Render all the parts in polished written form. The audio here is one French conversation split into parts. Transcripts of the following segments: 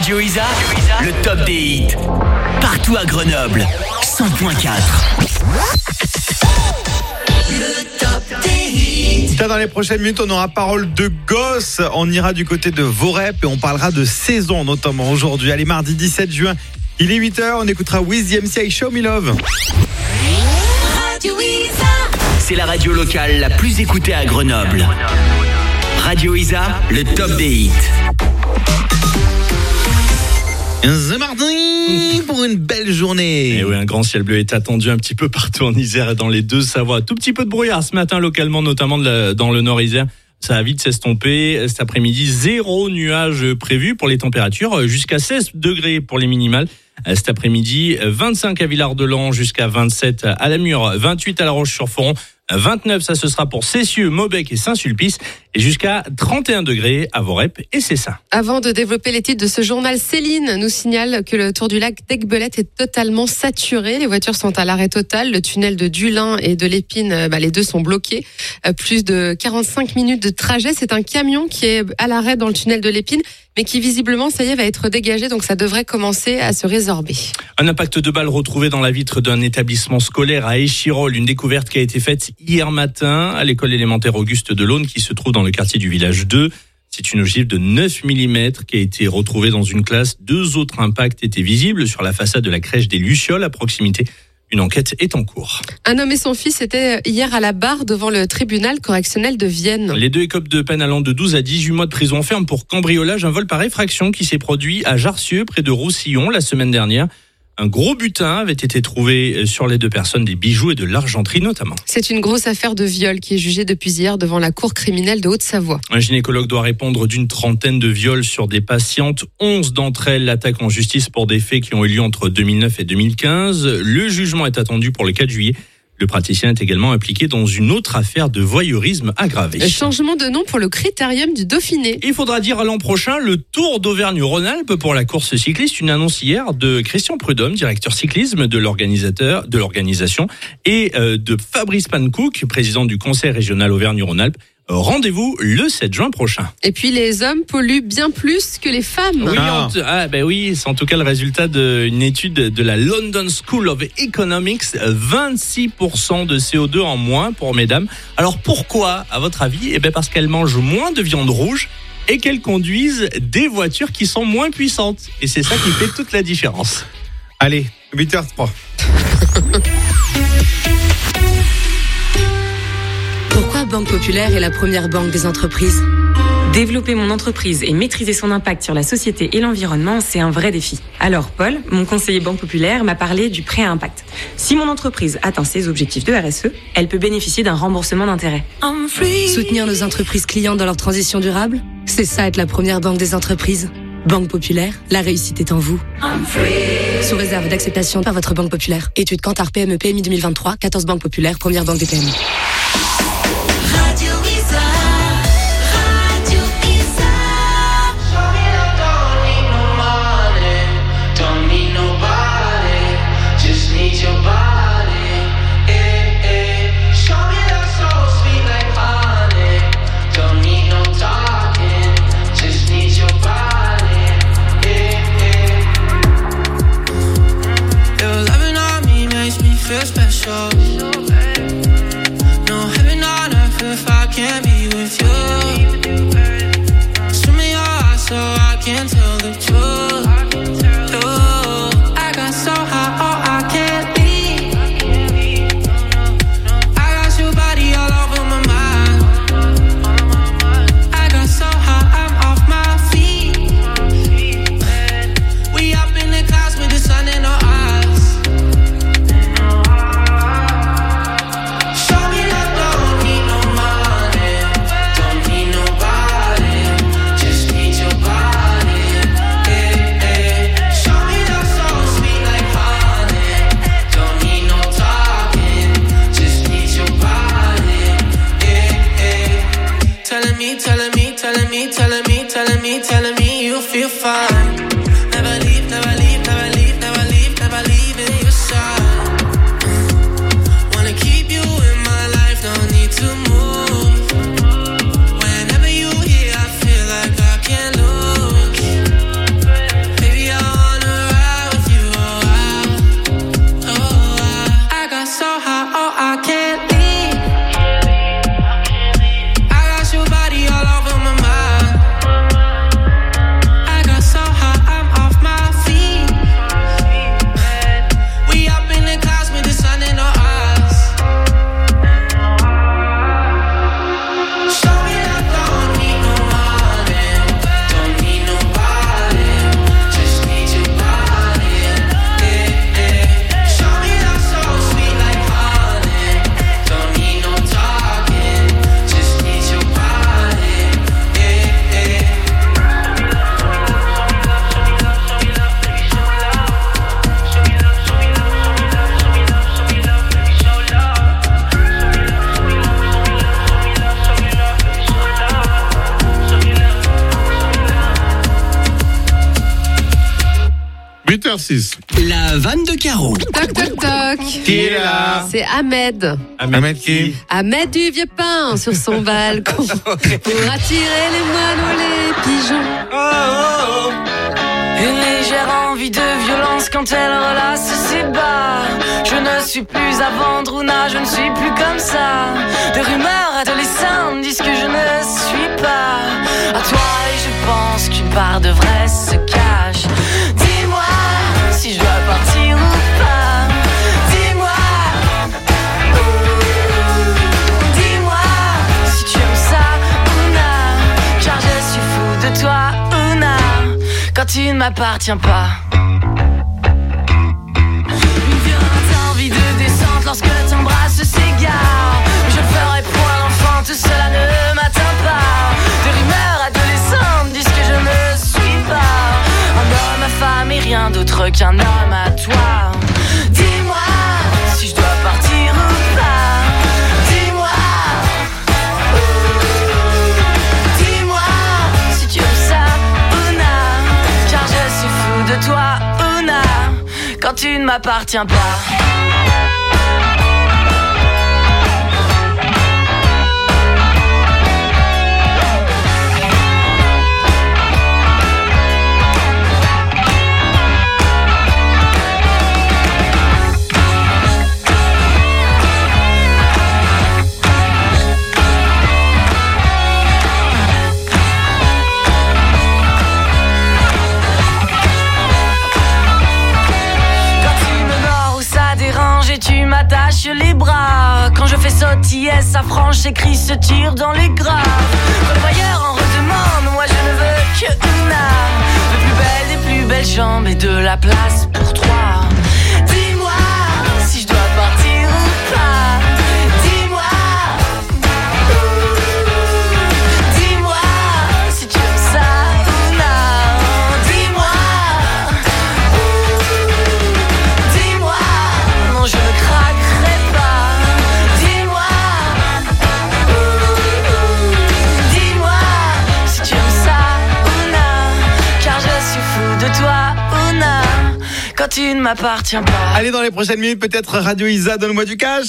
Radio Isa, le top des hits. Partout à Grenoble, 100.4. Le top des hits. Dans les prochaines minutes, on aura parole de gosse. On ira du côté de Vorep et on parlera de saison, notamment aujourd'hui. Allez, mardi 17 juin, il est 8h. On écoutera Wiz MC Show Me Love. Radio Isa. C'est la radio locale la plus écoutée à Grenoble. Radio Isa, le top des hits. C'est mardi pour une belle journée. Et oui, un grand ciel bleu est attendu un petit peu partout en Isère et dans les Deux-Savoies. Tout petit peu de brouillard ce matin localement, notamment dans le nord Isère. Ça va vite s'estomper. Cet après-midi, 0 nuage prévu pour les températures, jusqu'à 16 degrés pour les minimales. Cet après-midi, 25 à Villard-de-Lans, jusqu'à 27 à La Mure, 28 à La Roche-sur-Foron, 29, ça ce sera pour Cessieux, Maubec et Saint-Sulpice, et jusqu'à 31 degrés à Vorep et Cessin. Avant de développer les titres de ce journal, Céline nous signale que le tour du lac d'Aiguebelette est totalement saturé. Les voitures sont à l'arrêt total. Le tunnel de Dulin et de l'Épine, les deux sont bloqués. Plus de 45 minutes de trajet. C'est un camion qui est à l'arrêt dans le tunnel de l'Épine, mais qui visiblement, ça y est, va être dégagé. Donc ça devrait commencer à se résorber. Un impact de balle retrouvé dans la vitre d'un établissement scolaire à Échirolles. Une découverte qui a été faite hier matin à l'école élémentaire Auguste Delaune qui se trouve dans le quartier du village 2. C'est une ogive de 9 mm qui a été retrouvée dans une classe. 2 autres impacts étaient visibles sur la façade de la crèche des Lucioles à proximité. Une enquête est en cours. Un homme et son fils étaient hier à la barre devant le tribunal correctionnel de Vienne. Les deux écopent de peine allant de 12 à 18 mois de prison ferme pour cambriolage, un vol par effraction qui s'est produit à Jarcieux, près de Roussillon, la semaine dernière. Un gros butin avait été trouvé sur les deux personnes, des bijoux et de l'argenterie notamment. C'est une grosse affaire de viol qui est jugée depuis hier devant la cour criminelle de Haute-Savoie. Un gynécologue doit répondre d'une trentaine de viols sur des patientes. 11 d'entre elles l'attaquent en justice pour des faits qui ont eu lieu entre 2009 et 2015. Le jugement est attendu pour le 4 juillet. Le praticien est également impliqué dans une autre affaire de voyeurisme aggravé. Le changement de nom pour le Critérium du Dauphiné. Il faudra dire l'an prochain le Tour d'Auvergne-Rhône-Alpes pour la course cycliste. Une annonce hier de Christian Prudhomme, directeur cyclisme de l'organisation, et de Fabrice Pankouk, président du Conseil régional Auvergne-Rhône-Alpes. Rendez-vous le 7 juin prochain. Et puis les hommes polluent bien plus que les femmes. Oui, oui, c'est en tout cas le résultat d'une étude de la London School of Economics. 26% de CO2 en moins pour mesdames. Alors pourquoi, à votre avis ? Eh bien parce qu'elles mangent moins de viande rouge et qu'elles conduisent des voitures qui sont moins puissantes. Et c'est ça qui fait toute la différence. Allez, 8h03. Pourquoi Banque Populaire est la première banque des entreprises ? Développer mon entreprise et maîtriser son impact sur la société et l'environnement, c'est un vrai défi. Alors Paul, mon conseiller Banque Populaire, m'a parlé du prêt à impact. Si mon entreprise atteint ses objectifs de RSE, elle peut bénéficier d'un remboursement d'intérêt. Soutenir nos entreprises clients dans leur transition durable, c'est ça être la première banque des entreprises. Banque Populaire, la réussite est en vous. Sous réserve d'acceptation par votre Banque Populaire. Étude Kantar PME PMI 2023, 14 banques populaires, première banque des PME. Radio Isa. Radio Isa. Show me love, don't need no money. Don't need nobody. Just need your body. Show me love so sweet like honey. Don't need no talking. Just need your body. Your loving on me makes me feel special. No heaven on earth if I can't be with you. Swim in your eyes so I can tell the truth. I got so high, oh I can't leave. I got your body all over my mind. I got so high, I'm off my feet. We up in the clouds with the sun in our eyes. Show me love, don't need no money. Don't need nobody. Just need your body. Show me love so sweet like honey. Don't need no talking. Just need your body. Telling me, telling me, telling me, telling me, telling me, telling me you feel fine. Never leave, never leave, never leave, never leave, never leave in your side. Wanna keep you in my life, don't need to move. Whenever you here, I feel like I can't lose. 6. La vanne de Caro. Toc toc toc. Qui est là? C'est Ahmed. Ahmed qui? Ahmed du vieux pain sur son balcon pour attirer les moineaux, les pigeons. Une légère envie de violence quand elle relasse ses bas. Je ne suis plus à vendre, Ouna, je ne suis plus comme ça. Des rumeurs adolescentes disent que je ne suis pas à toi et je pense qu'une part de vrai se cache. Dis-moi si je dois partir ou pas. Dis-moi, dis-moi si tu aimes ça, Ouna, car je suis fou de toi, Ouna, quand tu ne m'appartiens pas. Une violente envie de descente lorsque t'embrasses s'égare. Je le ferai pour un enfant, tout cela ne m'atteint pas. Des rumeurs adolescentes disent que je ne suis pas un homme à femme et rien d'autre qu'un homme à toi. Dis-moi si je dois partir ou pas. Dis-moi, dis-moi si tu aimes ça, Ouna, car je suis fou de toi, Ouna, quand tu ne m'appartiens pas. Tu m'attaches les bras. Quand je fais sautiller sa frange, s'écrit se tire dans les graves. Quand le voyeur en redemande, moi je ne veux que Ouna. De plus belle, des plus belles jambes et de la place pour trois. Dis-moi si je dois partir ou pas. Dis-moi, dis-moi si tu aimes ça, Ouna. Dis-moi, dis-moi, non je ne craquerai pas. Dis-moi, dis-moi si tu aimes ça, Ouna, car je suis fou de toi, Ouna, quand tu ne m'appartiens pas. Allez, dans les prochaines minutes, peut-être Radio Isa, donne-moi du cash.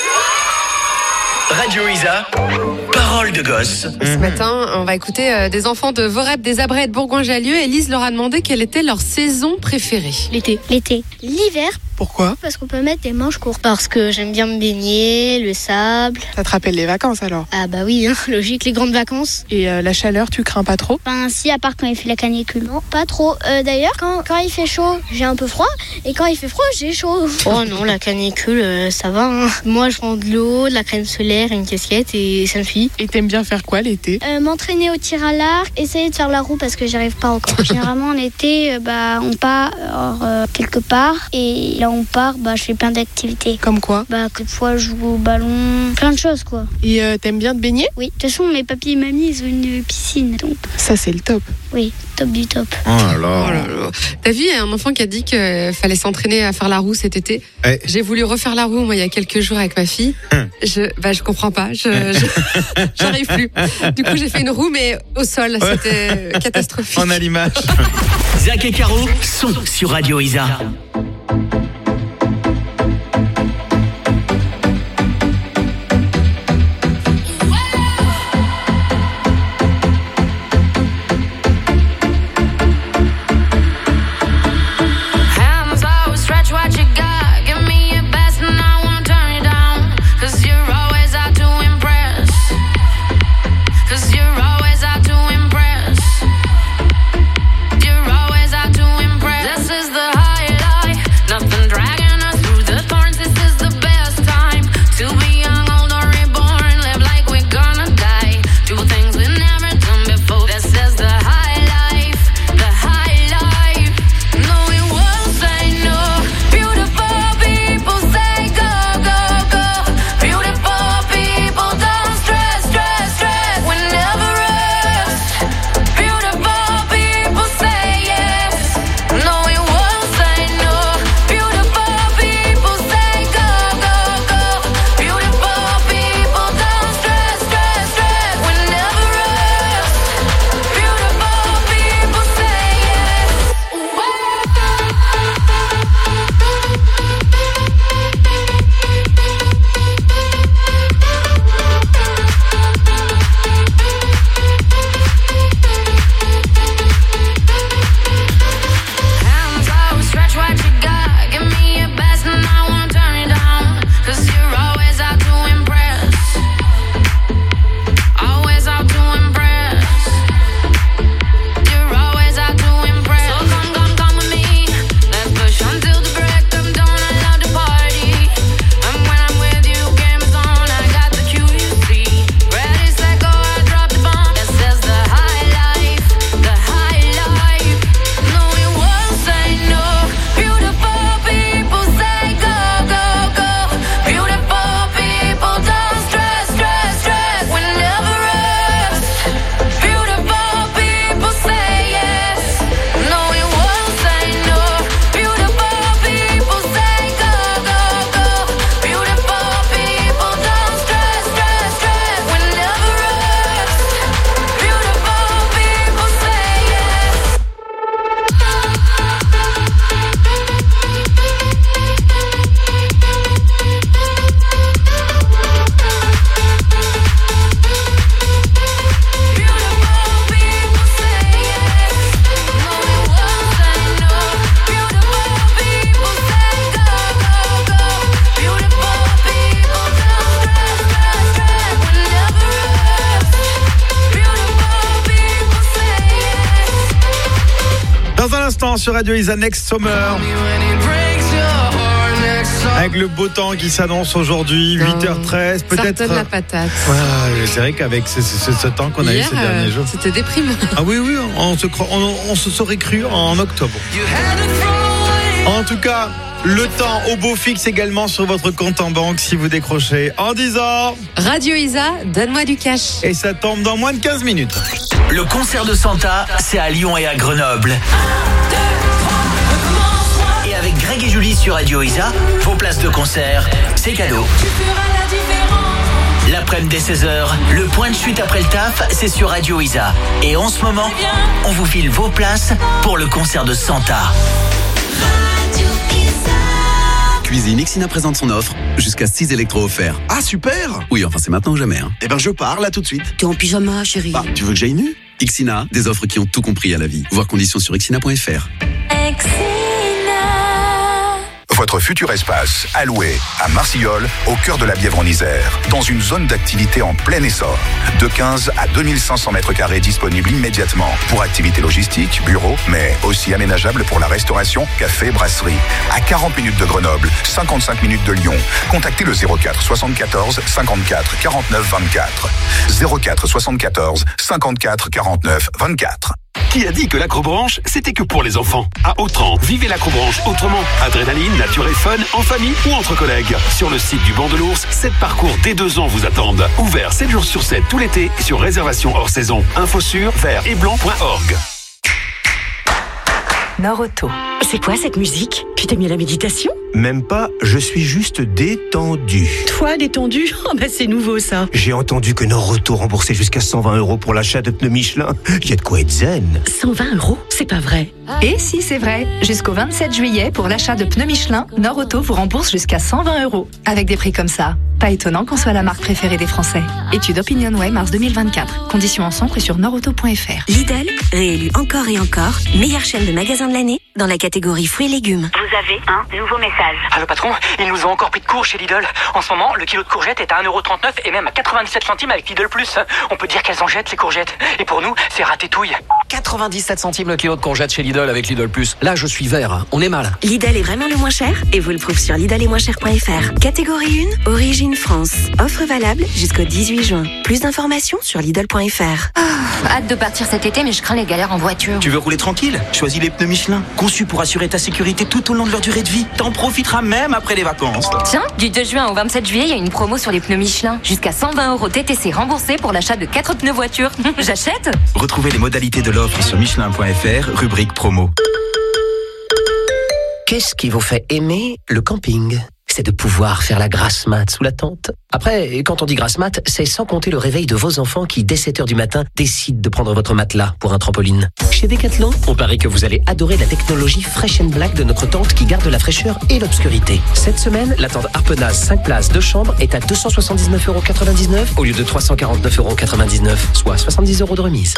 Radio Isa, parole de gosse. Ce matin, on va écouter des enfants de Vorep, des Abrets et de Bourgoin-Jallieu. Elise leur a demandé quelle était leur saison préférée. L'été. L'hiver. Pourquoi? Parce qu'on peut mettre des manches courtes. Parce que j'aime bien me baigner, le sable. Ça te rappelle les vacances alors? Ah bah oui, hein, logique, les grandes vacances. Et la chaleur, tu crains pas trop? Enfin si, à part quand il fait la canicule. Non, pas trop. D'ailleurs, quand il fait chaud, j'ai un peu froid. Et quand il fait froid, j'ai chaud. Oh non, la canicule, ça va. Hein. Moi, je prends de l'eau, de la crème solaire, une casquette et ça me suffit. Et t'aimes bien faire quoi l'été? M'entraîner au tir à l'arc, essayer de faire la roue parce que j'y arrive pas encore. Généralement, en été, on part quelque part. Et là, on part, je fais plein d'activités. Comme quoi? Quelquefois, je joue au ballon, plein de choses, quoi. Et t'aimes bien te baigner? Oui. De toute façon, mes papis et mamie, ils ont une piscine, donc... Ça, c'est le top. Oui, top du top. Oh là là. Oh là là. T'as vu, il y a un enfant qui a dit qu'il fallait s'entraîner à faire la roue cet été. Ouais. J'ai voulu refaire la roue, moi, il y a quelques jours avec ma fille. Je comprends pas. J'arrive plus. Du coup, j'ai fait une roue, mais au sol. Ouais. C'était catastrophique. On a l'image. Zach et Caro sont sur Radio Isa. This is the highlight. maintenant sur Radio Isa Next Summer. Avec le beau temps qui s'annonce aujourd'hui, 8h13, peut-être. Ça redonne la patate. Ouais, c'est vrai qu'avec ce temps qu'on a eu Hier, ces derniers jours. C'était déprimant. Ah oui, on se serait cru en octobre. En tout cas, le temps au beau fixe également sur votre compte en banque si vous décrochez en disant Radio Isa, donne-moi du cash. et ça tombe dans moins de 15 minutes. Le concert de Santa, c'est à Lyon et à Grenoble. Et avec Greg et Julie sur Radio Isa, vos places de concert, c'est cadeau. L'après-midi dès 16h, le point de chute après le taf, c'est sur Radio Isa. Et en ce moment, on vous file vos places pour le concert de Santa. Cuisine, Ixina présente son offre. Jusqu'à 6 électros offerts. Ah super! Oui, enfin c'est maintenant ou jamais. Eh ben je pars là tout de suite. T'es en pyjama, chérie. Bah, tu veux que j'aille nu? Ixina, des offres qui ont tout compris à la vie. Voir conditions sur ixina.fr. Votre futur espace, alloué à Marcilleul, au cœur de la Bièvre en Isère, dans une zone d'activité en plein essor. De 15 à 2500 mètres carrés disponibles immédiatement pour activités logistiques, bureaux, mais aussi aménageables pour la restauration, café, brasserie. À 40 minutes de Grenoble, 55 minutes de Lyon. Contactez le 04 74 54 49 24. 04 74 54 49 24. Qui a dit que l'acrobranche, c'était que pour les enfants? À Autran, vivez l'acrobranche autrement. Adrénaline, nature et fun, en famille ou entre collègues. Sur le site du Banc de l'Ours, 7 parcours dès 2 ans vous attendent. Ouvert 7 jours sur 7 tout l'été sur réservation hors saison. Info sur vertetblanc.org. Nord-Auto. C'est quoi cette musique? Tu t'es mis à la méditation? Même pas, je suis juste détendu. Toi, détendu? Oh bah c'est nouveau ça. J'ai entendu que Nord-Auto remboursait jusqu'à 120 € pour l'achat de pneus Michelin. Il y a de quoi être zen. 120 €? C'est pas vrai. Et si c'est vrai, jusqu'au 27 juillet, pour l'achat de pneus Michelin, Nord-Auto vous rembourse jusqu'à 120 €. Avec des prix comme ça, pas étonnant qu'on soit la marque préférée des Français. Étude OpinionWay mars 2024. Conditions en centre et sur nordauto.fr. Lidl, réélu encore et encore, meilleure chaîne de magasins de l'année dans la catégorie fruits et légumes. Vous avez un nouveau message. Allô patron, ils nous ont encore pris de court chez Lidl. En ce moment, le kilo de courgettes est à 1,39 € et même à 97 centimes avec Lidl Plus. On peut dire qu'elles en jettent les courgettes. Et pour nous, c'est ratatouille. 97 centimes le kilo de courgettes chez Lidl avec Lidl Plus. Là, je suis vert. On est mal. Lidl est vraiment le moins cher et vous le prouve sur lidl-et-moins-cher.fr. Catégorie 1, origine France. Offre valable jusqu'au 18 juin. Plus d'informations sur lidl.fr. Hâte de partir cet été, mais je crains les galères en voiture. Tu veux rouler tranquille? Choisis les pneus Michelin, conçus pour assurer ta sécurité tout au long de leur durée de vie. T'en profiteras même après les vacances. Tiens, du 2 juin au 27 juillet, il y a une promo sur les pneus Michelin. Jusqu'à 120 € TTC remboursés pour l'achat de 4 pneus voiture. J'achète? Retrouvez les modalités de l'offre sur michelin.fr, rubrique promo. Qu'est-ce qui vous fait aimer le camping? C'est de pouvoir faire la grasse mat sous la tente. Après, quand on dit grasse mat, c'est sans compter le réveil de vos enfants qui, dès 7h du matin, décident de prendre votre matelas pour un trampoline. Chez Decathlon, on parie que vous allez adorer la technologie Fresh & Black de notre tente qui garde la fraîcheur et l'obscurité. Cette semaine, la tente Harpenaz 5 places 2 chambres est à 279,99 € au lieu de 349,99 €, soit 70 € de remise.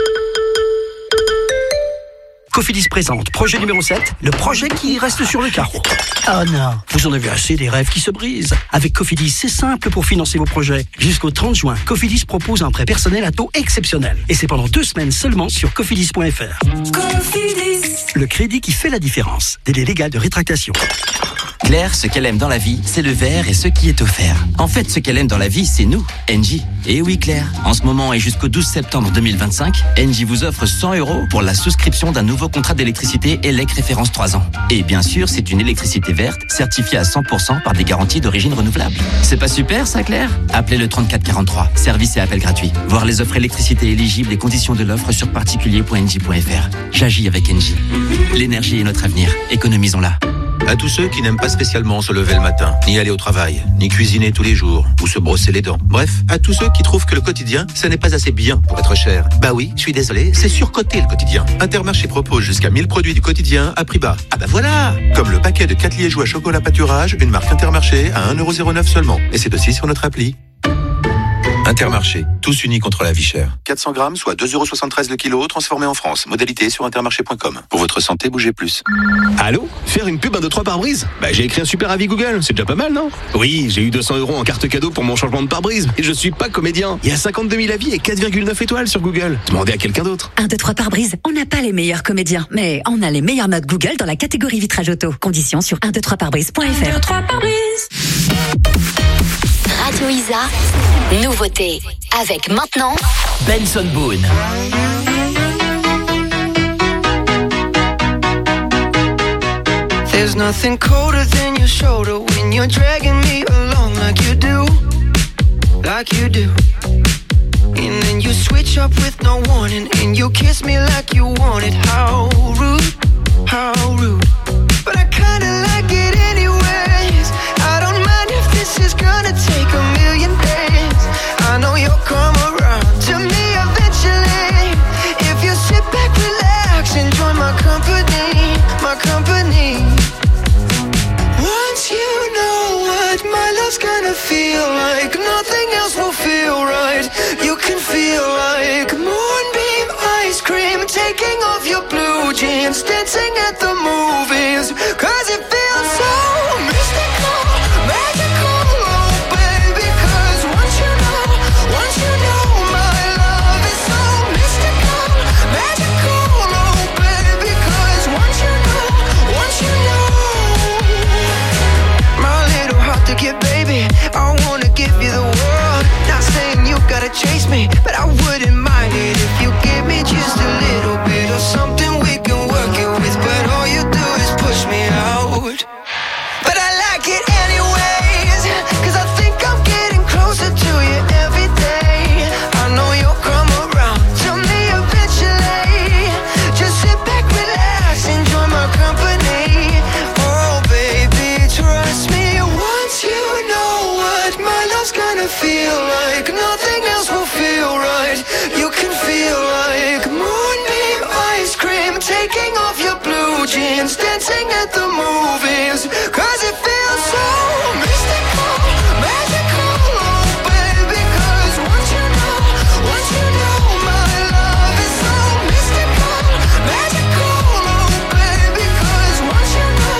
Cofidis présente projet numéro 7, le projet qui reste sur le carreau. Oh non, vous en avez assez des rêves qui se brisent. Avec Cofidis, c'est simple pour financer vos projets. Jusqu'au 30 juin, Cofidis propose un prêt personnel à taux exceptionnel. Et c'est pendant 2 semaines seulement sur cofidis.fr. Cofidis, le crédit qui fait la différence. Délai légal de rétractation. Claire, ce qu'elle aime dans la vie, c'est le verre et ce qui est offert. En fait, ce qu'elle aime dans la vie, c'est nous, Engie. Et oui, Claire, en ce moment et jusqu'au 12 septembre 2025, Engie vous offre 100 € pour la souscription d'un nouveau contrat d'électricité ELEC référence 3 ans. Et bien sûr, c'est une électricité verte, certifiée à 100% par des garanties d'origine renouvelable. C'est pas super, ça, Claire? Appelez le 3443, service et appel gratuit. Voir les offres électricité éligibles et conditions de l'offre sur particulier.engie.fr. J'agis avec Engie. L'énergie est notre avenir, économisons-la. À tous ceux qui n'aiment pas spécialement se lever le matin, ni aller au travail, ni cuisiner tous les jours, ou se brosser les dents. Bref, à tous ceux qui trouvent que le quotidien, ça n'est pas assez bien pour être cher. Bah oui, je suis désolé, c'est surcoté le quotidien. Intermarché propose jusqu'à 1000 produits du quotidien à prix bas. Ah bah voilà! Comme le paquet de 4 liégeois chocolat pâturage, une marque Intermarché à 1,09 € seulement. Et c'est aussi sur notre appli. Intermarché, tous unis contre la vie chère. 400 grammes, soit 2,73 € le kilo, transformé en France. Modalité sur intermarché.com. Pour votre santé, bougez plus. Allô? Faire une pub 1, 2, 3 pare-brise? J'ai écrit un super avis Google, c'est déjà pas mal, non? Oui, j'ai eu 200 € en carte cadeau pour mon changement de pare-brise, mais je suis pas comédien. Il y a 52 000 avis et 4,9 étoiles sur Google. Demandez à quelqu'un d'autre. 1, 2, 3 pare-brise. On n'a pas les meilleurs comédiens, mais on a les meilleures notes Google dans la catégorie vitrage auto. Conditions sur 123parbrise.fr. 1, 2, 3 pare-brise. Radio Isa, nouveauté. Avec maintenant Benson Boone. There's nothing colder than your shoulder when you're dragging me along like you do. Like you do. And then you switch up with no warning and you kiss me like you want it. How rude, how rude. But I kinda like it anyways. I don't mind if this is gonna take a million days. I know you'll come around to me eventually. If you sit back, relax, enjoy my company, my company. Once you know what my love's gonna feel like, nothing else will feel right. You can feel like moonbeam ice cream, taking off your blue jeans, dancing at the movies, 'cause it feels so mystical, magical, oh baby, 'cause once you know my love is so mystical, magical, oh baby, 'cause once you know my little heart to give, baby, I wanna give you the world, not saying you gotta chase me, but I wouldn't mind it if you give me just a little bit of something we can work it with, but all you do is push me out. But I like it anyways, 'cause I think I'm getting closer to you every day. I know you'll come around to me eventually. Just sit back, relax, enjoy my company. Oh baby, trust me, once you know what my love's gonna feel like, nothing else will feel right. You can feel like moonbeam ice cream, taking off your blue jeans, dancing at the movies, 'cause it feels so mystical, magical, oh baby, 'cause once you know my love is so mystical, magical, oh baby, 'cause once you know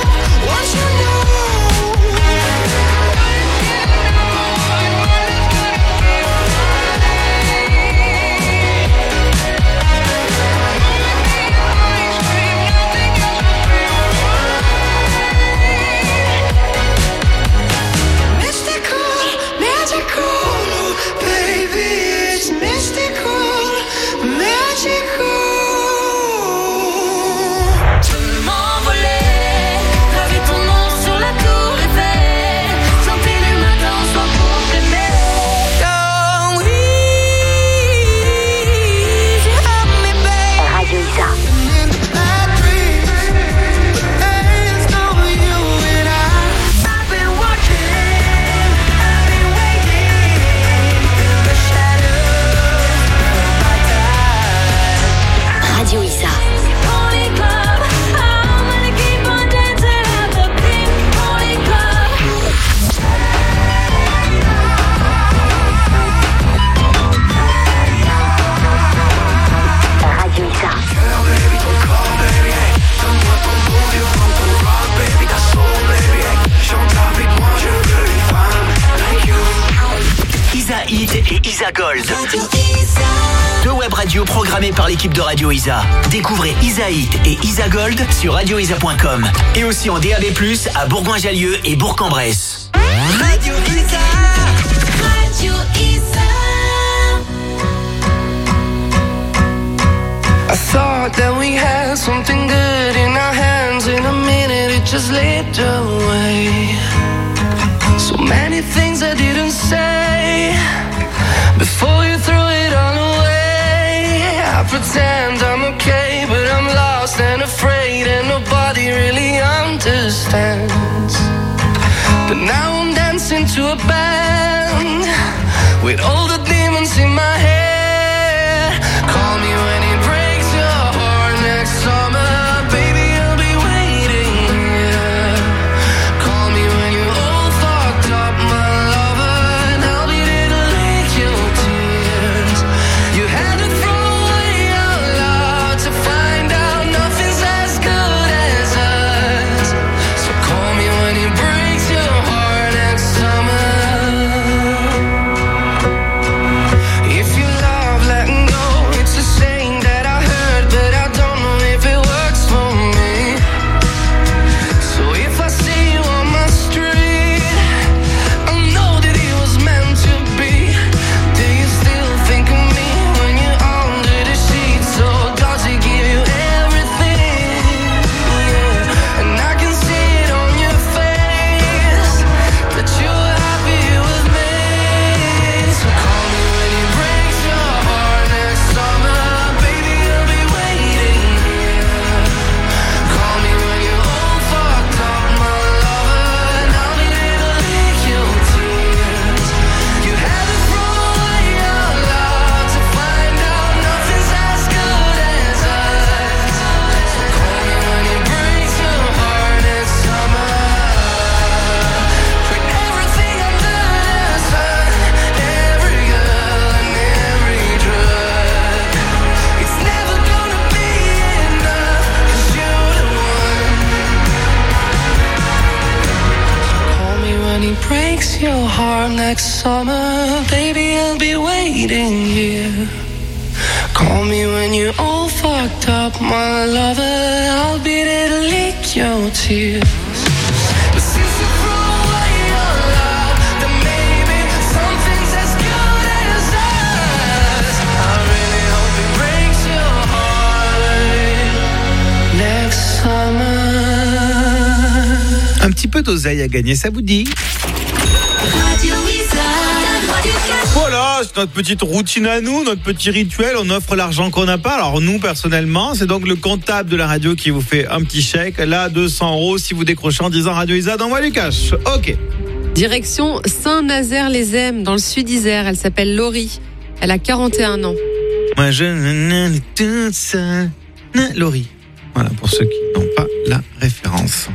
Isa Gold. Deux web radios programmées par l'équipe de Radio Isa. Découvrez Isa Hit et Isa Gold sur radioisa.com. Et aussi en DAB+, à Bourgoin-Jallieu et Bourg-en-Bresse. Radio Isa. Radio Isa. I thought that we had something good in our hands. In a minute it just slipped away. So many things I didn't say before you threw it all away. I pretend I'm okay, but I'm lost and afraid, and nobody really understands. But now I'm dancing to a band with all the demons in my head. Call me when it breaks your heart next summer, baby, I'll be waiting, yeah. Call me when you're all fucked up, my lover, and I'll be there to lick your time next summer, baby, I'll be waiting here. Call me when you're all fucked up, my lover. I'll be there to lick your tears. But since you threw away your love, then maybe something's as good as us. I really hope it breaks your heart next summer. Un petit peu d'oseille à gagner, ça vous dit? Voilà, c'est notre petite routine à nous, notre petit rituel, on offre l'argent qu'on n'a pas. Alors nous, personnellement, c'est donc le comptable de la radio qui vous fait un petit chèque. Là, 200 € si vous décrochez en disant Radio Isa, d'envoi du cash. Ok. Direction Saint-Nazaire-les-Aismes, dans le sud Isère. Elle s'appelle Laurie. Elle a 41 ans. Moi, je tout ça. Laurie. Voilà, pour ceux qui n'ont pas la référence.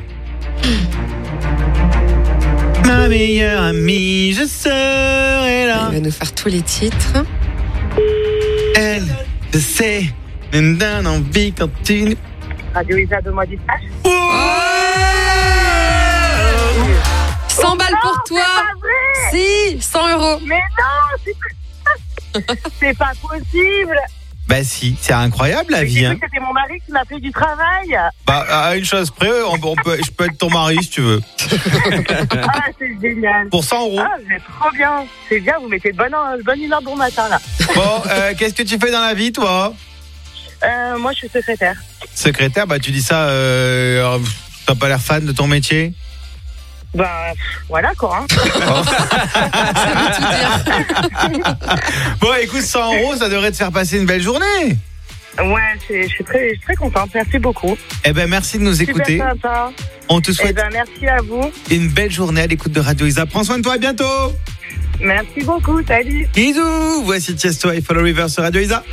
Ma meilleure amie, je serai là. Elle va nous faire tous les titres. Elle, je sais, me donne envie quand tu... Radio Isa, donne-moi du cash. 100 balles pour toi. Si, 100 €. Mais non, c'est pas possible. Bah si, c'est incroyable la vie. J'ai cru que c'était mon mari qui m'a fait du travail. Bah à une chose près, je peux être ton mari si tu veux. Ah, c'est génial. Pour 100 €. Ah, c'est trop bien. C'est bien, vous mettez de bonne humeur bon matin là. Bon, qu'est-ce que tu fais dans la vie toi? Moi je suis secrétaire. Secrétaire, bah tu dis ça, t'as pas l'air fan de ton métier? Bah voilà quoi. Hein. Bon écoute, 100 €, ça devrait te faire passer une belle journée. Ouais, je suis très contente, merci beaucoup. Eh ben merci de nous écouter. Super sympa. On te souhaite merci à vous. Une belle journée à l'écoute de Radio Isa. Prends soin de toi, à bientôt. Merci beaucoup, salut. Bisous. Voici Tiesto et Follow River sur Radio Isa.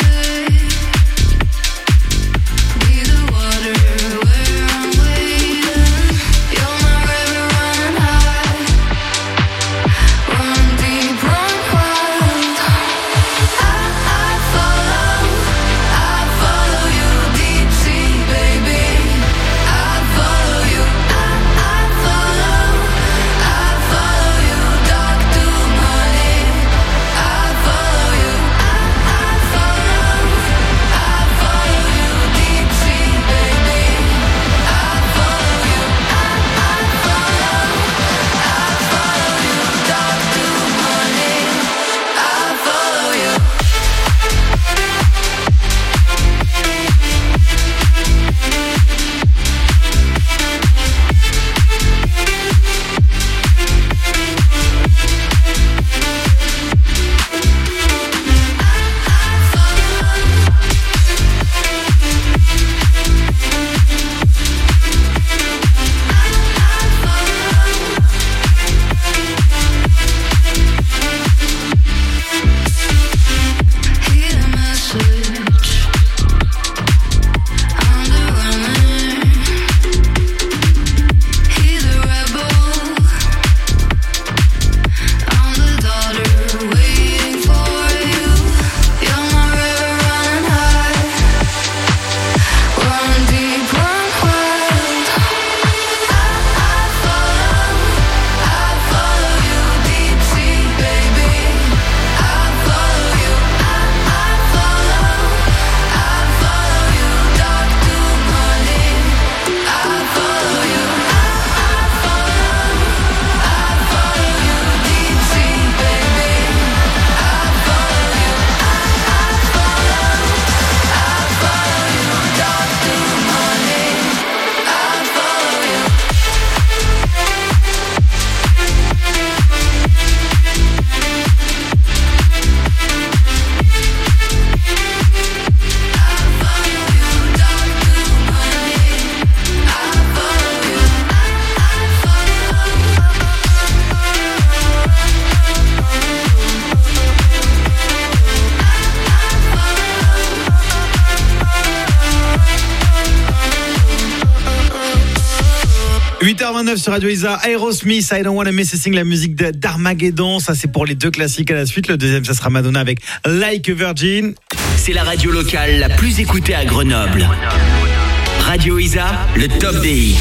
Be the water where I'm waiting. 8h29 sur Radio Isa, Aerosmith, I Don't Wanna Miss a Thing, la musique d'Armageddon. Ça, c'est pour les deux classiques à la suite. Le deuxième, ça sera Madonna avec Like a Virgin. C'est la radio locale la plus écoutée à Grenoble. Radio Isa, le top des hits.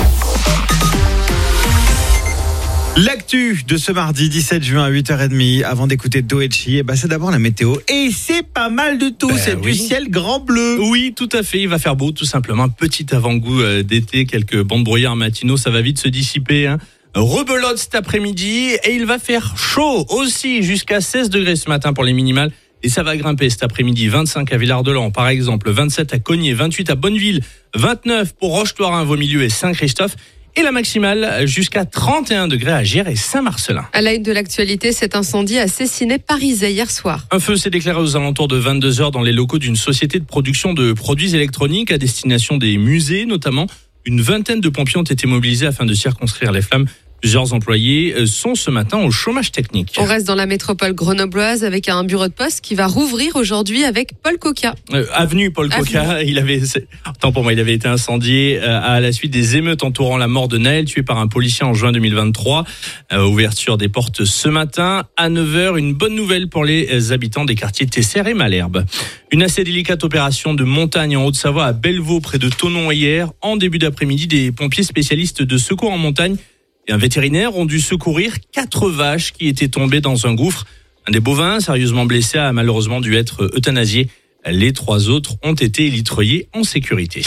L'actu de ce mardi 17 juin à 8h30, avant d'écouter Doechi, c'est d'abord la météo. Et c'est pas mal du tout, c'est du ciel grand bleu. Oui, tout à fait, il va faire beau, tout simplement. Un petit avant-goût d'été, quelques bancs de brouillard matinaux, ça va vite se dissiper. Rebelote cet après-midi, et il va faire chaud aussi, jusqu'à 16 degrés ce matin pour les minimales. Et ça va grimper cet après-midi, 25 à Villard-de-Lans par exemple, 27 à Cognier, 28 à Bonneville, 29 pour Roche-Toirin, Vaumilieu et Saint-Christophe. Et la maximale jusqu'à 31 degrés à Gers et Saint-Marcelin. À la une de l'actualité, cet incendie a Cessiné-Parisais hier soir. Un feu s'est déclaré aux alentours de 22h dans les locaux d'une société de production de produits électroniques à destination des musées notamment. Une vingtaine de pompiers ont été mobilisés afin de circonscrire les flammes. Plusieurs employés sont ce matin au chômage technique. On reste dans la métropole grenobloise avec un bureau de poste qui va rouvrir aujourd'hui avec Paul Coca. Avenue Paul Coca, il avait été incendié à la suite des émeutes entourant la mort de Naël, tué par un policier en juin 2023. Ouverture des portes ce matin à 9h. Une bonne nouvelle pour les habitants des quartiers Tesser et Malherbe. Une assez délicate opération de montagne en Haute-Savoie à Bellevaux, près de Thonon hier. En début d'après-midi, des pompiers spécialistes de secours en montagne et un vétérinaire ont dû secourir 4 vaches qui étaient tombées dans un gouffre. Un des bovins, sérieusement blessé, a malheureusement dû être euthanasié. Les 3 autres ont été élitreillés en sécurité.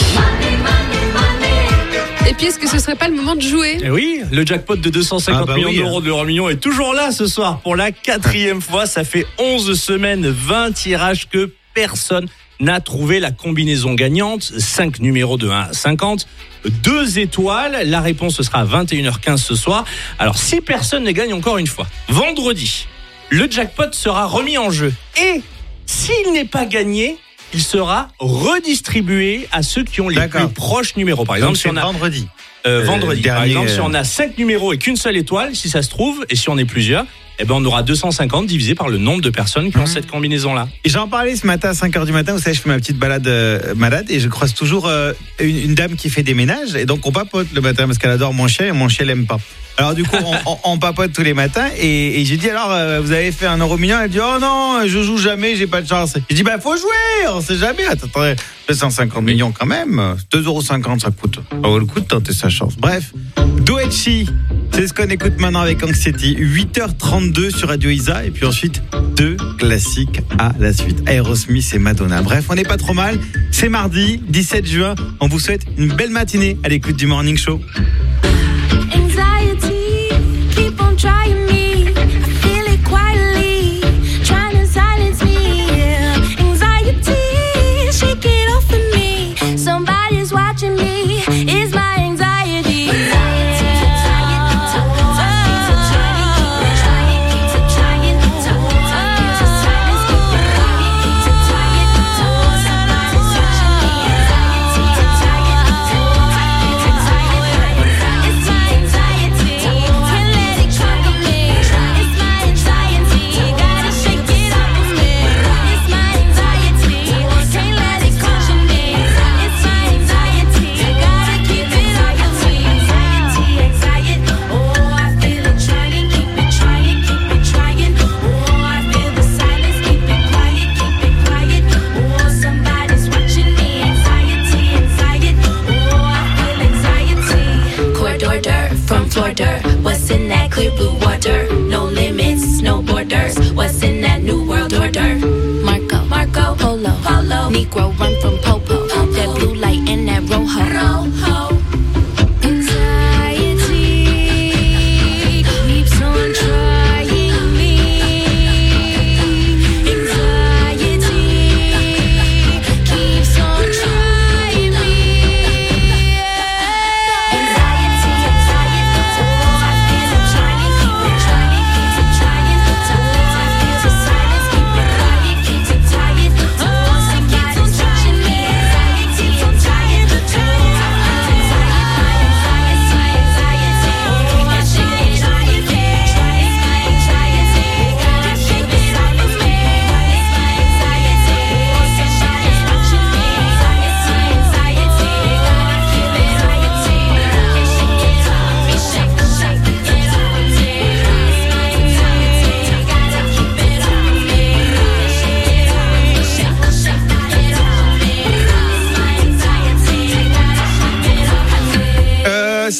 Et puis, est-ce que ce serait pas le moment de jouer ? Oui, le jackpot de 250 millions d'euros de l'euro million est toujours là ce soir pour la 4e fois. Ça fait 11 semaines, 20 tirages que personne n'a trouvé la combinaison gagnante. 5 numéros de 1 à 50. 2 étoiles. La réponse ce sera à 21h15 ce soir. Alors, si personne ne gagne encore une fois, vendredi, le jackpot sera remis en jeu. Et s'il n'est pas gagné, il sera redistribué à ceux qui ont les plus proches numéros. Par exemple, si on a vendredi. Par exemple, si on a 5 numéros et qu'une seule étoile, si ça se trouve, et si on est plusieurs, on aura 250 divisé par le nombre de personnes qui ont cette combinaison-là. Et j'en parlais ce matin à 5h du matin, vous savez, je fais ma petite balade malade et je croise toujours une dame qui fait des ménages et donc on papote le matin parce qu'elle adore mon chien et mon chien l'aime pas. Alors du coup, on papote tous les matins et j'ai dit alors, vous avez fait 1 euro million? Elle dit oh non, je joue jamais, j'ai pas de chance. Je dis faut jouer, on sait jamais. Attendez, 250 millions quand même, 2,50 € ça coûte. Ça vaut le coup de tenter sa chance. Bref, Doechi, c'est ce qu'on écoute maintenant avec Anxiety. 8h32 sur Radio Isa et puis ensuite 2 classiques à la suite. Aerosmith et Madonna. Bref, on n'est pas trop mal. C'est mardi 17 juin. On vous souhaite une belle matinée à l'écoute du Morning Show. Keep on trying me. I feel it quietly, trying to silence me. Anxiety, shake it off of me. Somebody's watching me. It's my anxiety. Can't let it conquer me.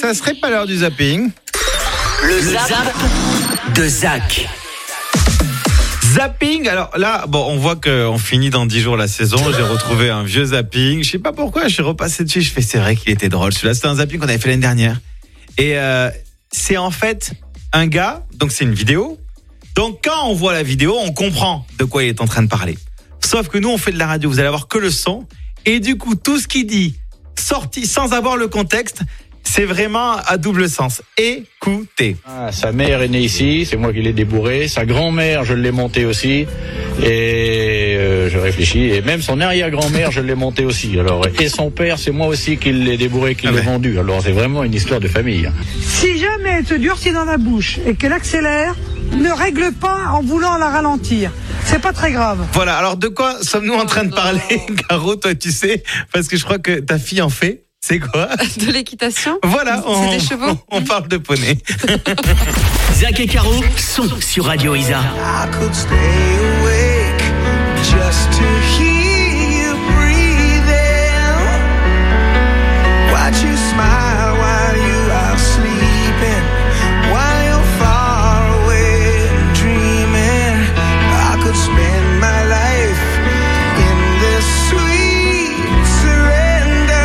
ça serait pas l'heure du zapping. Le zap de Zach. Zapping, alors là, bon, on voit qu'on finit dans 10 jours la saison. J'ai retrouvé un vieux zapping. Je sais pas pourquoi, je suis repassé dessus. Je fais, c'est vrai qu'il était drôle. Celui-là, c'était un zapping qu'on avait fait l'année dernière. Et c'est en fait un gars, donc c'est une vidéo. Donc quand on voit la vidéo, on comprend de quoi il est en train de parler. Sauf que nous, on fait de la radio, vous allez avoir que le son. Et du coup, tout ce qu'il dit, sorti sans avoir le contexte, c'est vraiment à double sens. Écoutez. Sa mère est née ici, c'est moi qui l'ai débourré. Sa grand-mère, je l'ai montée aussi. Et je réfléchis. Et même son arrière-grand-mère, je l'ai montée aussi. Alors, et son père, c'est moi aussi qui l'ai débourré, qui l'ai vendu. Alors, c'est vraiment une histoire de famille. Si jamais elle te durcit dans la bouche et qu'elle accélère, ne règle pas en voulant la ralentir. C'est pas très grave. Voilà, alors de quoi sommes-nous en train de parler, Caro, toi tu sais, parce que je crois que ta fille en fait. C'est quoi? De l'équitation? Voilà, c'est des chevaux. On parle de poney. Zach et Caro sont sur Radio Isa. I could stay awake just to hear you breathing. Watch you smile while you are sleeping. While you're far away and dreaming. I could spend my life in this sweet surrender.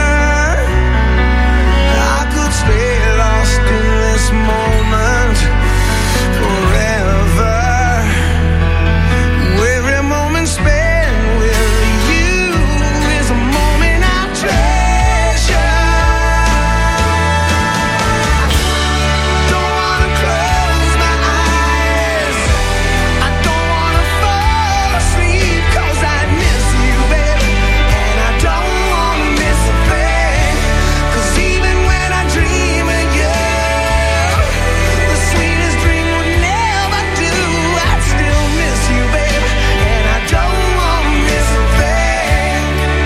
I could stay lost in this moment forever. Every moment spent with you is a moment I treasure. Don't wanna close my eyes. I don't wanna fall asleep 'cause I miss you, baby. And I don't wanna miss a thing. 'Cause even when I dream of you, the sweetest dream would never do. I'd still miss you, baby. And I don't wanna miss a thing.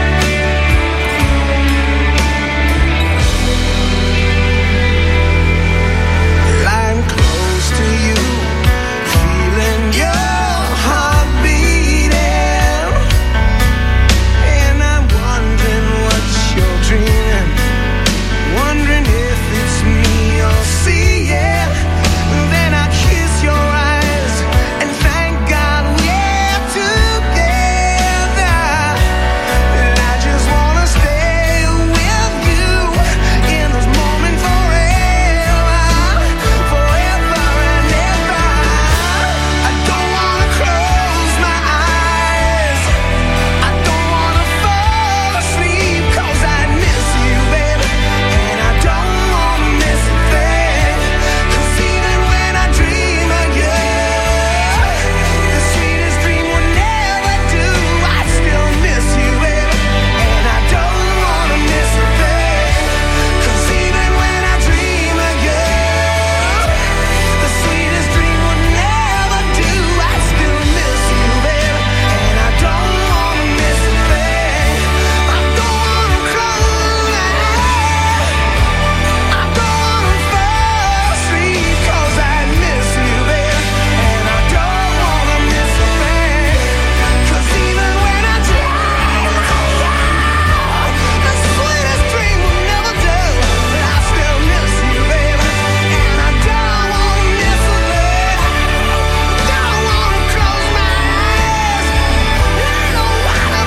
Lying close to you, feeling your heart beating. And I'm wondering what you're dreaming. Wondering if it's me you're seeing. Then I kiss your eyes and thank God we're together. And I just wanna stay with you in this moment forever, forever and ever. I don't wanna close my eyes. I don't wanna fall asleep 'cause I miss you, baby. And I don't wanna miss a thing. 'Cause even when I dream of you, the sweetest dream would never do. I still miss you, baby. And I don't wanna miss a thing. 'Cause even when I dream of you, the sweetest dream would never do. I still miss you, baby. And I don't wanna miss a thing. I don't wanna close my eyes. I don't wanna fall asleep 'cause I miss you, baby. And I don't wanna miss a thing. 'Cause even when I dream of you, the sweetest dream will never do. But I still miss you, baby. And I don't wanna miss a thing. Don't wanna close my eyes. I don't wanna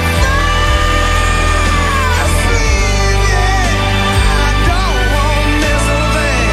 fall asleep, yeah. I don't wanna miss a thing.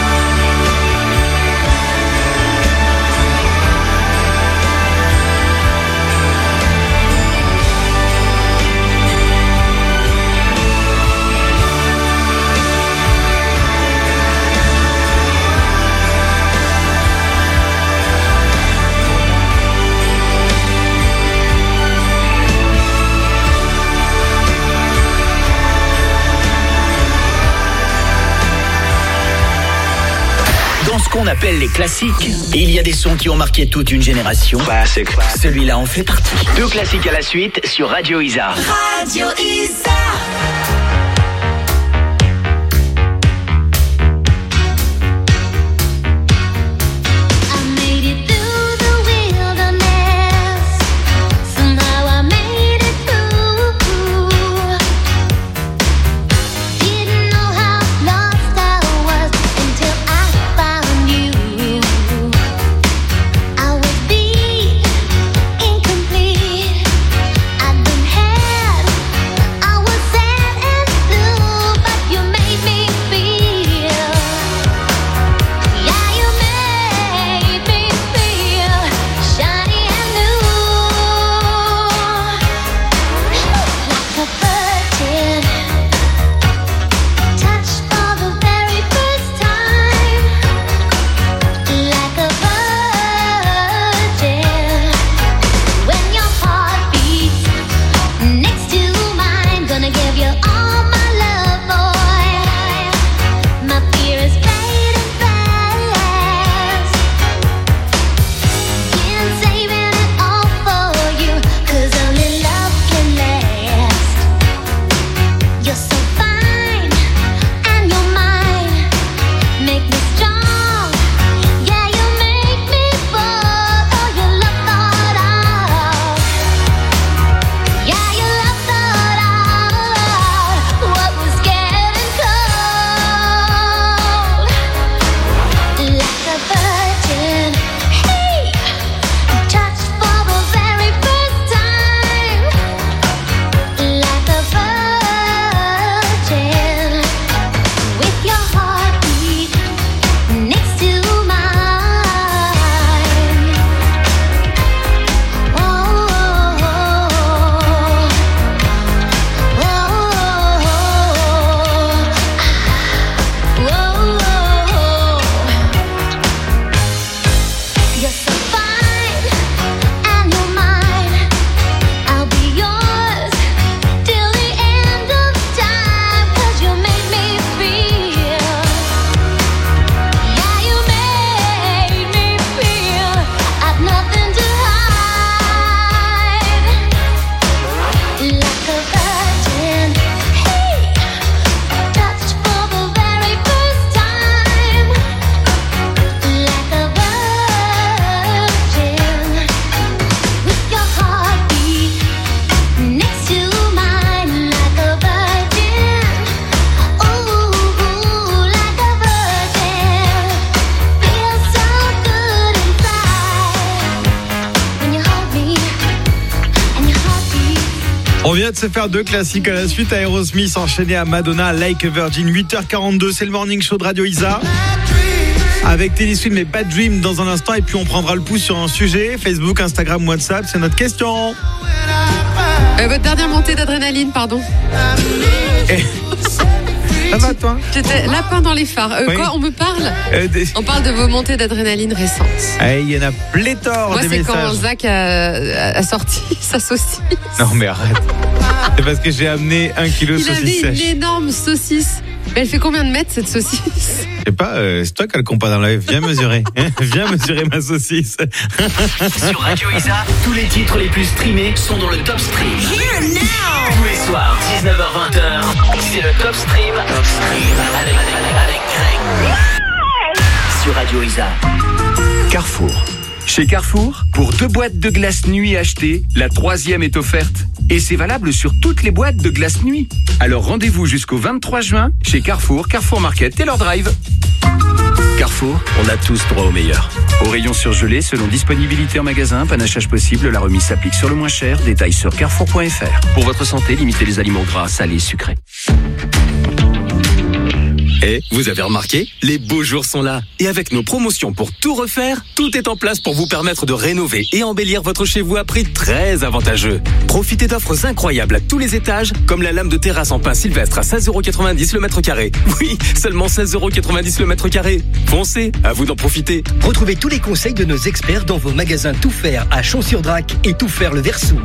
Dans ce qu'on appelle les classiques, il y a des sons qui ont marqué toute une génération. Celui-là en fait partie. 2 classiques à la suite sur Radio Isa. Radio Isa. Didn't know how lost I was. On vient de se faire 2 classiques à la suite. Aerosmith enchaîné à Madonna, Like a Virgin. 8h42, c'est le morning show de Radio Isa. Avec Taylor Swift et Bad Dream dans un instant. Et puis on prendra le pouce sur un sujet. Facebook, Instagram, WhatsApp, c'est notre question. Votre dernière montée d'adrénaline, pardon. Ça va toi? J'étais lapin dans les phares. Oui. Quoi, on me parle? On parle de vos montées d'adrénaline récentes. Il y en a pléthore. Moi, des c'est messages. quand Zach a sorti sa saucisse. Non mais arrête. C'est parce que j'ai amené 1 kilo de Il saucisse avait sèche. une énorme saucisse. Mais elle fait combien de mètres, cette saucisse? Je sais pas, c'est toi qui as le compas dans l'œil. Viens mesurer. Viens mesurer ma saucisse. Sur Radio Isa, tous les titres les plus streamés sont dans le Top Stream. Tous les soirs, 19h-20h, c'est le Top Stream. Avec Greg. Sur Radio Isa. Carrefour. Chez Carrefour, pour 2 boîtes de glace nuit achetées, la 3e est offerte. Et c'est valable sur toutes les boîtes de glace nuit. Alors rendez-vous jusqu'au 23 juin chez Carrefour, Carrefour Market, Taylor Drive. Carrefour, on a tous droit au meilleur. Au rayon surgelé, selon disponibilité en magasin, panachage possible, la remise s'applique sur le moins cher. Détails sur carrefour.fr. Pour votre santé, limitez les aliments gras, salés, sucrés. Et vous avez remarqué, les beaux jours sont là. Et avec nos promotions pour tout refaire, tout est en place pour vous permettre de rénover et embellir votre chez vous à prix très avantageux. Profitez d'offres incroyables à tous les étages, comme la lame de terrasse en pin sylvestre à 16,90€ le mètre carré. Oui, seulement 16,90€ le mètre carré. Foncez, à vous d'en profiter. Retrouvez tous les conseils de nos experts dans vos magasins Tout Faire à Champs-sur-Drac et Tout Faire le Versoux.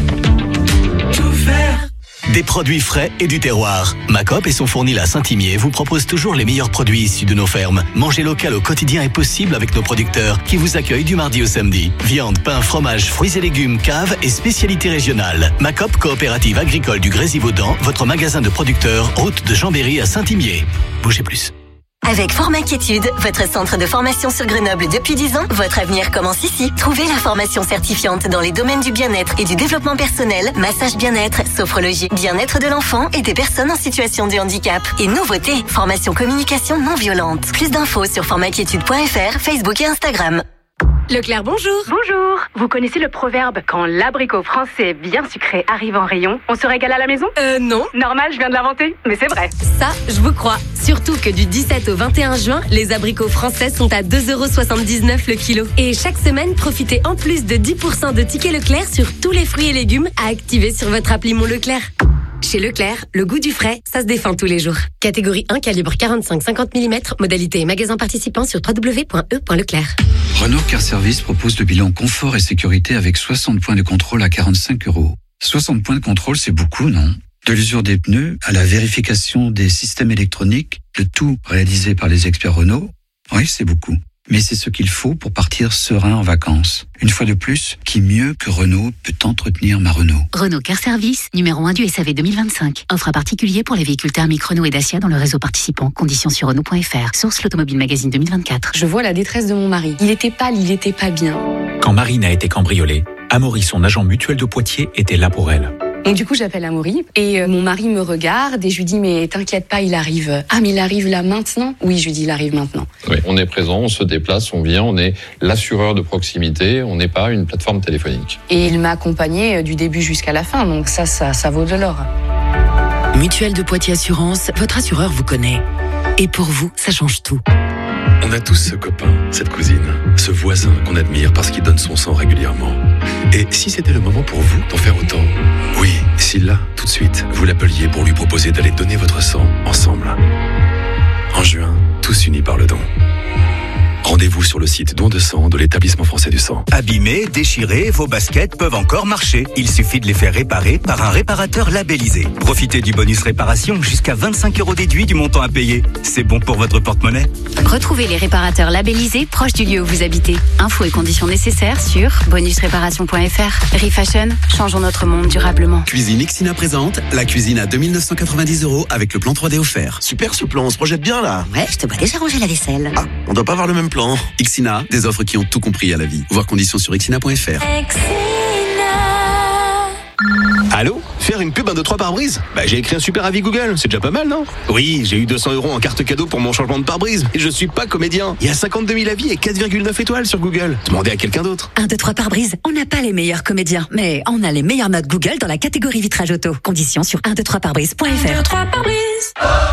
Tout faire. Des produits frais et du terroir. Macop et son fournil à Saint-Imier vous proposent toujours les meilleurs produits issus de nos fermes. Manger local au quotidien est possible avec nos producteurs qui vous accueillent du mardi au samedi. Viande, pain, fromage, fruits et légumes, cave et spécialités régionales. Macop, coopérative agricole du Grésivaudan, votre magasin de producteurs, route de Chambéry à Saint-Imier. Bougez plus. Avec Formaquiétude, votre centre de formation sur Grenoble depuis 10 ans, votre avenir commence ici. Trouvez la formation certifiante dans les domaines du bien-être et du développement personnel, massage bien-être, sophrologie, bien-être de l'enfant et des personnes en situation de handicap. Et nouveauté, formation communication non violente. Plus d'infos sur formaquiétude.fr, Facebook et Instagram. Leclerc, bonjour. Bonjour. Vous connaissez le proverbe « Quand l'abricot français bien sucré arrive en rayon, on se régale à la maison » Non. Normal, je viens de l'inventer, mais c'est vrai. Ça, je vous crois. Surtout que du 17 au 21 juin, les abricots français sont à 2,79€ le kilo. Et chaque semaine, profitez en plus de 10% de tickets Leclerc sur tous les fruits et légumes à activer sur votre appli Mon Leclerc. Chez Leclerc, le goût du frais, ça se défend tous les jours. Catégorie 1, calibre 45-50 mm, modalité et magasin participant sur www.e.leclerc. Renault Car Service propose le bilan confort et sécurité avec 60 points de contrôle à 45€. 60 points de contrôle, c'est beaucoup, non? De l'usure des pneus à la vérification des systèmes électroniques, le tout réalisé par les experts Renault. Oui, c'est beaucoup. Mais c'est ce qu'il faut pour partir serein en vacances. Une fois de plus, qui mieux que Renault peut entretenir ma Renault? Renault Car Service, numéro 1 du SAV 2025. Offre à particulier pour les véhicules thermiques Renault et Dacia dans le réseau participant. Conditions sur Renault.fr. Source l'Automobile Magazine 2024. Je vois la détresse de mon mari. Il était pâle, il était pas bien. Quand Marine a été cambriolée, Amaury, son agent mutuel de Poitiers, était là pour elle. Donc du coup, j'appelle Amaury et mon mari me regarde et je lui dis mais t'inquiète pas, il arrive. Ah mais il arrive là maintenant? Oui, je lui dis il arrive maintenant. Oui, on est présent, on se déplace, on vient, on est l'assureur de proximité, on n'est pas une plateforme téléphonique. Et il m'a accompagné du début jusqu'à la fin, donc ça vaut de l'or. Mutuelle de Poitiers Assurance, votre assureur vous connaît. Et pour vous, ça change tout. On a tous ce copain, cette cousine, ce voisin qu'on admire parce qu'il donne son sang régulièrement. Et si c'était le moment pour vous d'en faire autant? Oui, si là, tout de suite, vous l'appeliez pour lui proposer d'aller donner votre sang ensemble. En juin, tous unis par le don. Rendez-vous sur le site Don de sang de l'Établissement français du sang. Abîmés, déchirés, vos baskets peuvent encore marcher. Il suffit de les faire réparer par un réparateur labellisé. Profitez du bonus réparation jusqu'à 25€ déduit du montant à payer. C'est bon pour votre porte-monnaie. Retrouvez les réparateurs labellisés proches du lieu où vous habitez. Infos et conditions nécessaires sur bonusréparation.fr. Refashion, changeons notre monde durablement. Cuisine Ixina présente la cuisine à 2990€ avec le plan 3D offert. Super ce plan, on se projette bien là. Ouais, je te vois déjà ranger la vaisselle. Ah, on doit pas avoir le même plan. Ixina, des offres qui ont tout compris à la vie. Voir conditions sur ixina.fr. Allô? Faire une pub 1, 2, 3 pare-brise? Bah j'ai écrit un super avis Google, c'est déjà pas mal, non? Oui, j'ai eu 200 € en carte cadeau pour mon changement de pare-brise, et je suis pas comédien. Il y a 52 000 avis et 4,9 étoiles sur Google. Demandez à quelqu'un d'autre. 1, 2, 3 pare-brise, on n'a pas les meilleurs comédiens, mais on a les meilleures notes Google dans la catégorie vitrage auto. Conditions sur 123parbrise.fr. 1, 2, 3 pare-brise.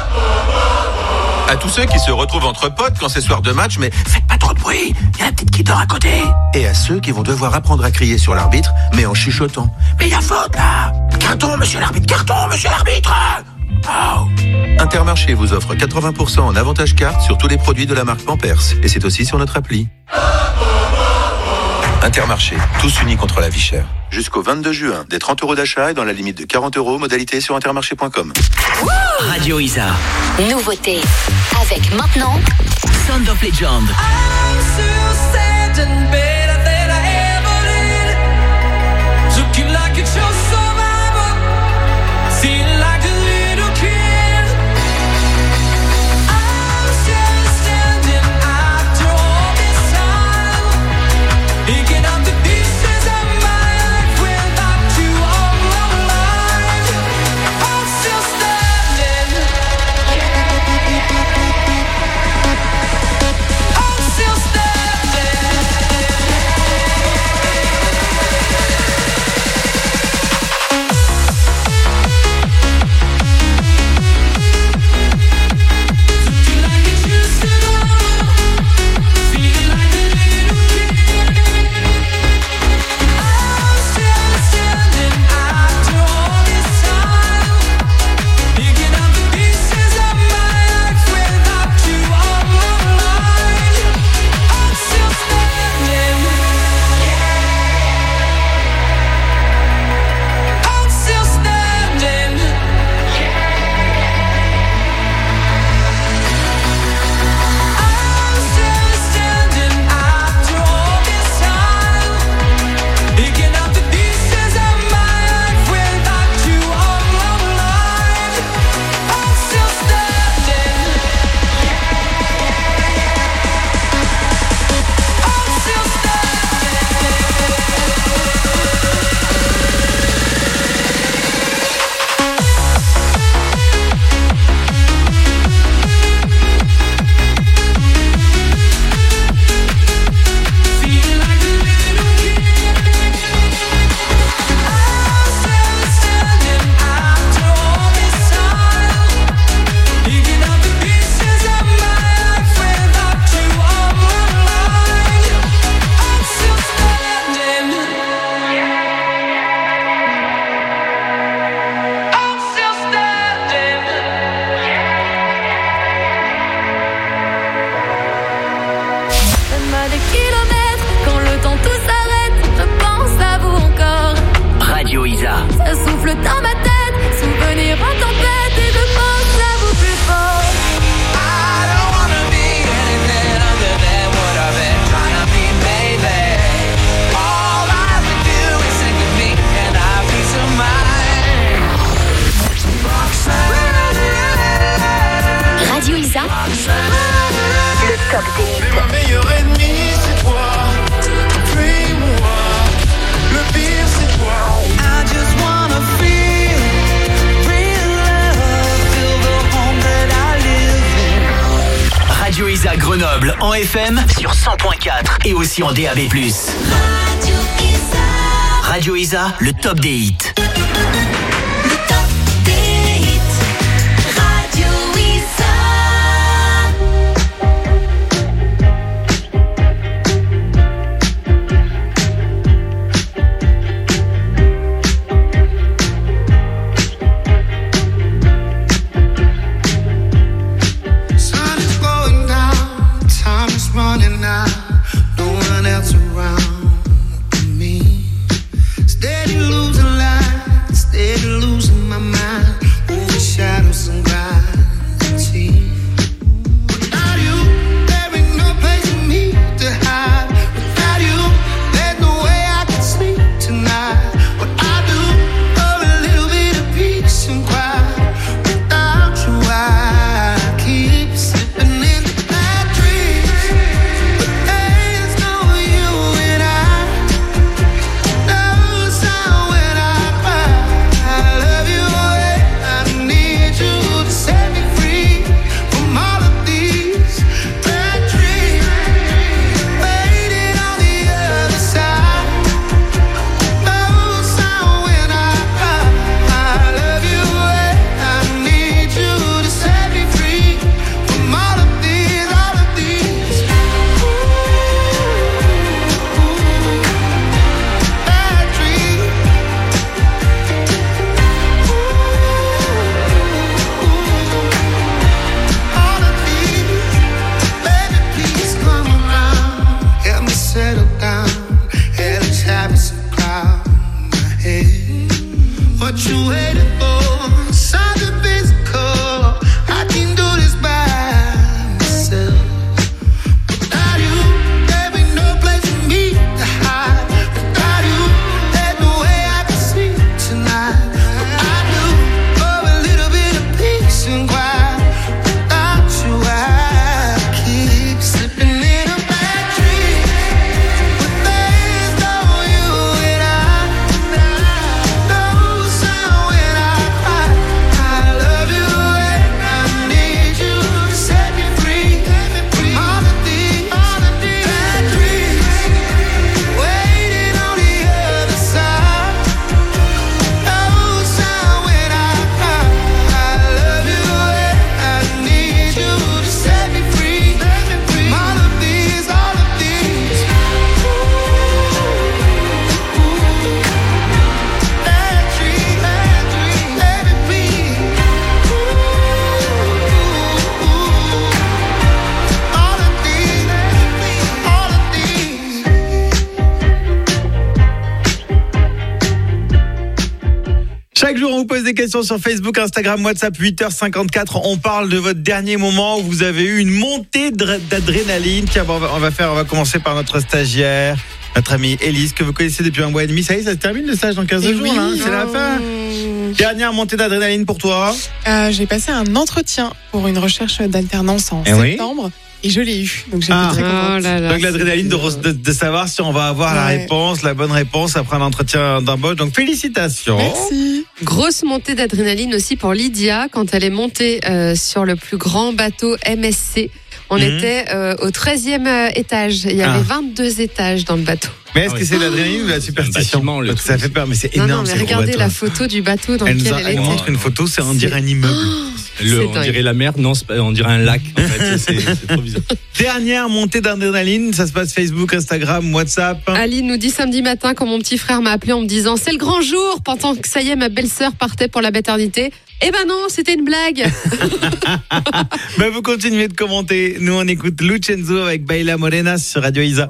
À tous ceux qui se retrouvent entre potes quand c'est soir de match, mais faites pas trop de bruit, il y a la petite qui dort à côté. Et à ceux qui vont devoir apprendre à crier sur l'arbitre, mais en chuchotant. Mais il y a faute là! Carton, monsieur l'arbitre! Carton, monsieur l'arbitre! Oh. Intermarché vous offre 80% en avantage carte sur tous les produits de la marque Pampers. Et c'est aussi sur notre appli. Intermarché, tous unis contre la vie chère. Jusqu'au 22 juin, des 30 € d'achat et dans la limite de 40 €, modalité sur intermarché.com. Radio Isa. Nouveauté. Avec maintenant Sound of Legend. Grenoble en FM sur 100.4 et aussi en DAB+. Radio Isa, le top des hits. Around me, steady losing life. jours, on vous pose des questions sur Facebook, Instagram, WhatsApp, 8h54. On parle de votre dernier moment où vous avez eu une montée d'adrénaline. Tiens, bon, on va commencer par notre stagiaire, notre amie Élise, que vous connaissez depuis un mois et demi. Ça y est, ça se termine le stage dans 15 jours, là, c'est la fin. Dernière montée d'adrénaline pour toi. J'ai passé un entretien pour une recherche d'alternance en septembre. Et je l'ai eu, donc j'étais très contente. Donc l'adrénaline de savoir si on va avoir la bonne réponse après un entretien d'embauche. Donc félicitations. Merci. Grosse montée d'adrénaline aussi pour Lydia quand elle est montée sur le plus grand bateau MSC. On était au 13e étage. Il y avait 22 étages dans le bateau. Mais est-ce que c'est l'adrénaline ou la superstition? Parce que ça fait peur, mais c'est énorme. Non, mais regardez la photo du bateau dans lequel elle était. Elle montre une photo, on dirait un immeuble. On dirait la mer, non, on dirait un lac. En fait, c'est trop bizarre. Dernière montée d'adrénaline, ça se passe Facebook, Instagram, WhatsApp. Aline nous dit samedi matin quand mon petit frère m'a appelé en me disant c'est le grand jour, pendant que ça y est, ma belle-sœur partait pour la maternité. Eh ben non, c'était une blague. Vous continuez de commenter. Nous, on écoute Lucenzo avec Baila Morena sur Radio Isa.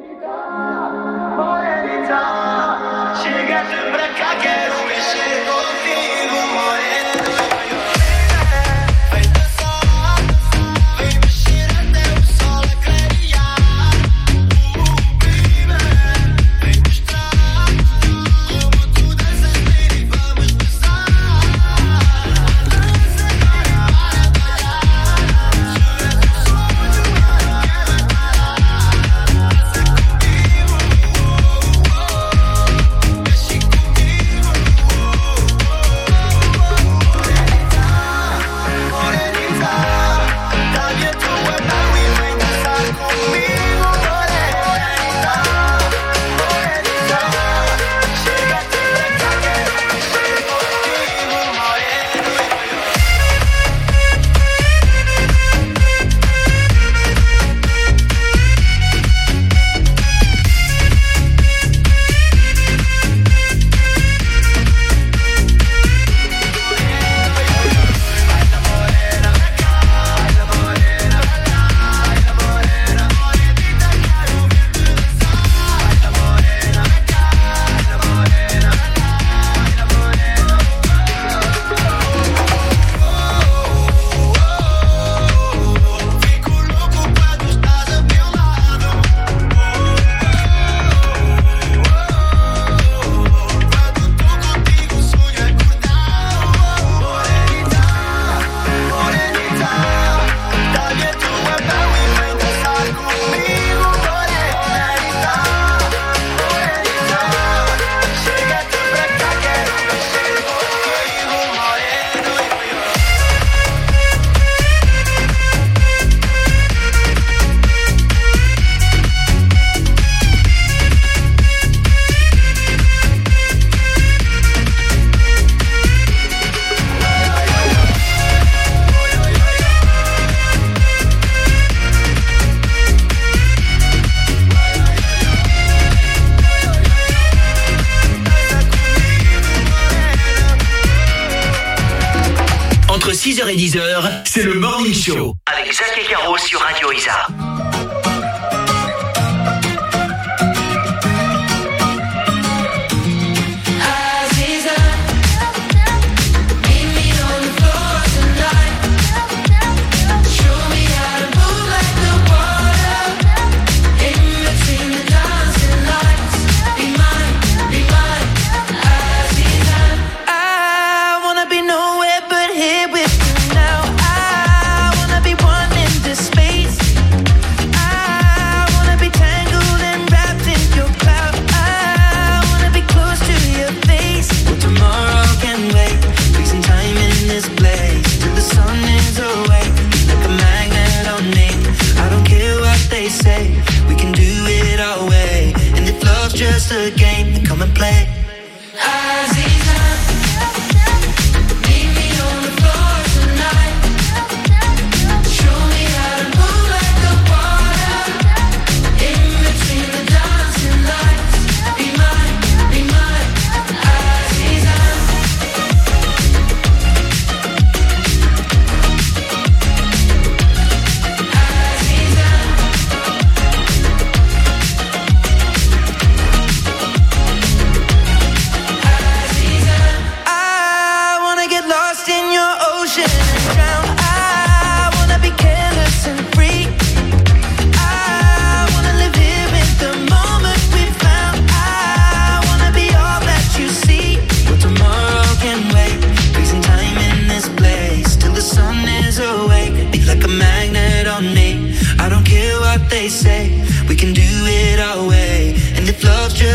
Entre 6h et 10h, c'est le Morning Show avec Zach et Caro sur Radio Isa.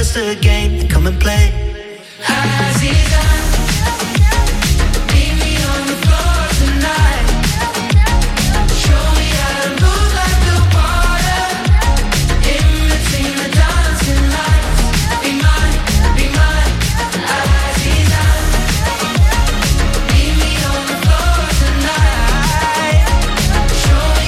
just a game, come and play. Azizan.